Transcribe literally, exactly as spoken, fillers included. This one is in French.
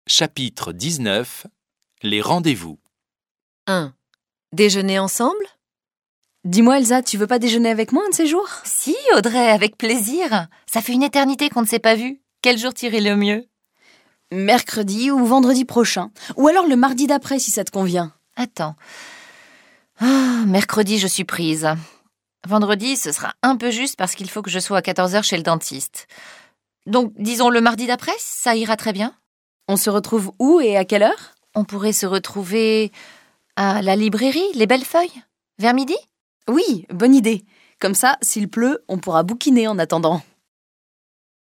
Chapitre dix-neuf. Les rendez-vous. un. Déjeuner ensemble? Dis-moi Elsa, tu veux pas déjeuner avec moi un de ces jours? Si, Audrey, avec plaisir. Ça fait une éternité qu'on ne s'est pas vu. Quel jour t'irait le mieux? Mercredi ou vendredi prochain. Ou alors le mardi d'après si ça te convient. Attends. Ah, mercredi, je suis prise. Vendredi, ce sera un peu juste parce qu'il faut que je sois à quatorze heures chez le dentiste. Donc, disons le mardi d'après, ça ira très bien. On se retrouve où et à quelle heure? On pourrait se retrouver à la librairie, Les Belles Feuilles, vers midi? Oui, bonne idée. Comme ça, s'il pleut, on pourra bouquiner en attendant.